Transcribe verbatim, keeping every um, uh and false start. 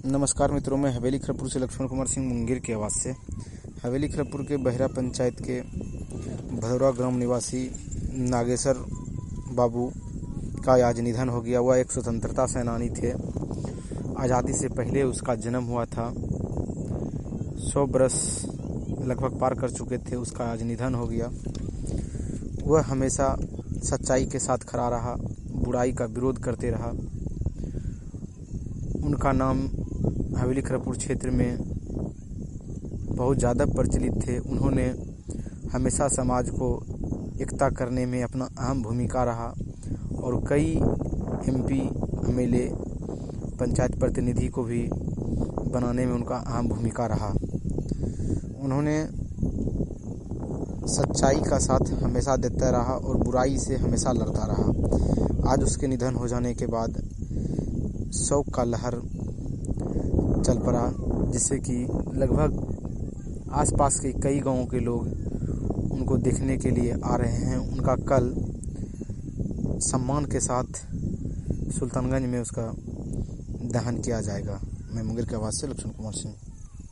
नमस्कार मित्रों, मैं हवेली खरपुर से लक्ष्मण कुमार सिंह मुंगेर की आवाज़ से। हवेली खरपुर के बहरा पंचायत के भदौरा ग्राम निवासी नागेश्वर बाबू का आज निधन हो गया। वह एक स्वतंत्रता सेनानी थे। आज़ादी से पहले उसका जन्म हुआ था। सौ बरस लगभग पार कर चुके थे। उसका आज निधन हो गया। वह हमेशा सच्चाई के साथ खड़ा रहा, बुराई का विरोध करते रहा। उनका नाम हवेली खरपुर क्षेत्र में बहुत ज़्यादा प्रचलित थे। उन्होंने हमेशा समाज को एकता करने में अपना अहम भूमिका रहा और कई एमपी, एमएलए, पंचायत प्रतिनिधि को भी बनाने में उनका अहम भूमिका रहा। उन्होंने सच्चाई का साथ हमेशा देता रहा और बुराई से हमेशा लड़ता रहा। आज उसके निधन हो जाने के बाद शोक का लहर चल पड़ा, जिससे कि लगभग आसपास के कई गांवों के लोग उनको देखने के लिए आ रहे हैं। उनका कल सम्मान के साथ सुल्तानगंज में उसका दहन किया जाएगा। मैं मुंगेर की आवाज़ से लक्ष्मण कुमार सिंह।